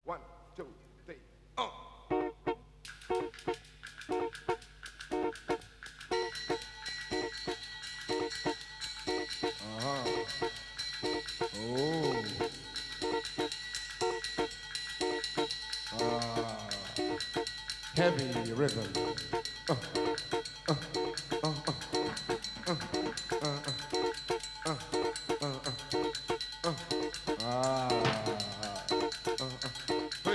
One, two, three. Oh. Heavy rhythm. Hey.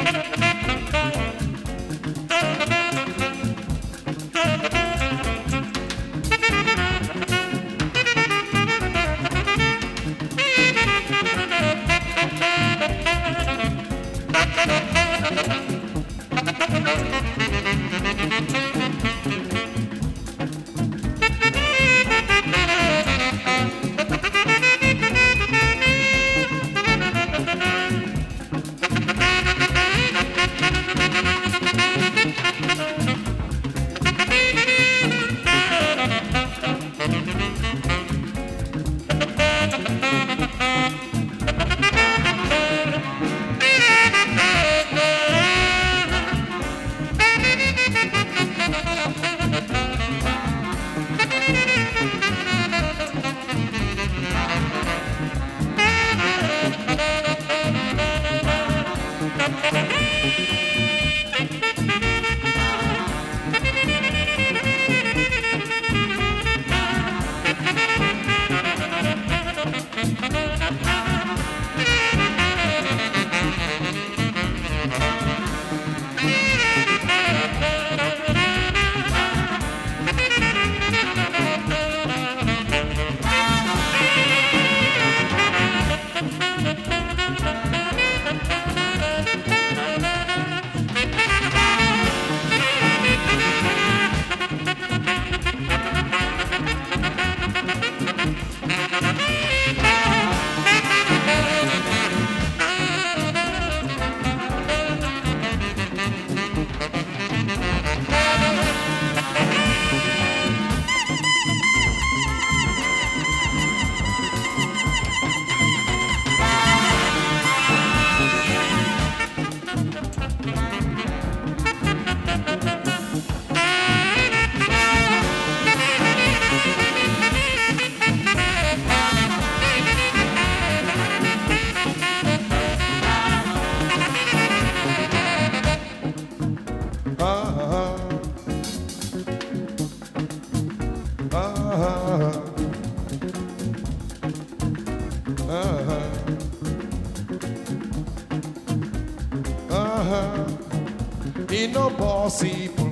It no possible.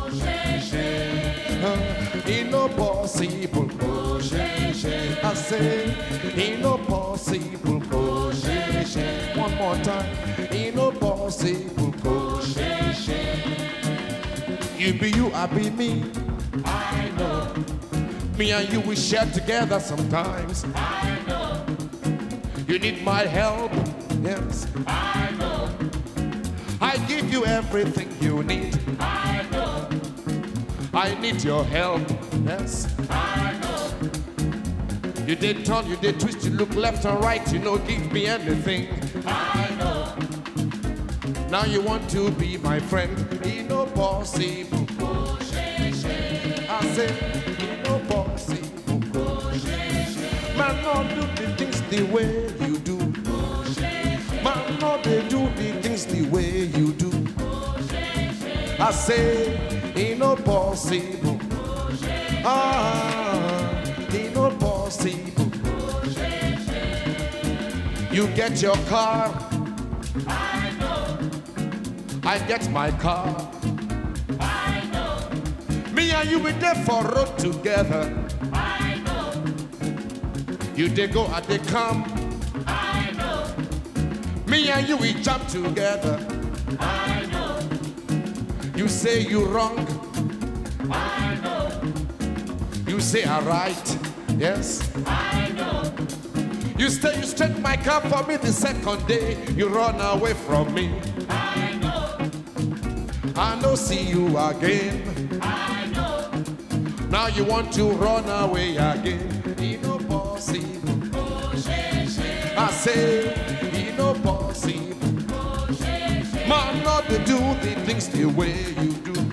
It no possible. I say, it no possible. One more time. It no possible. You be you, I be me. I know. Me and you, we share together sometimes. I know. You need my help, yes. I know. I give you everything you need. I know. I need your help, yes. I know. You did turn, you did twist, you look left and right, you know, give me anything. I know. Now you want to be my friend. It no possible. I say, it no possible. Man, not do the things the way you do. Man, not they do the things the way you do. I say, it no possible. Ah, it no possible. You get your car, I know. I get my car. I know. Me and you we there for road together. I know. You they go and they come. I know. Me and you we jump together. I know. You say you wrong, I know. you say I right. Yes. I know. You stay, you straight my car for me the second day. You run away from me. I know. I no see you again. I know. Now you want to run away again. It no possible. I say, it no possible. Man, not to do the things the way you do.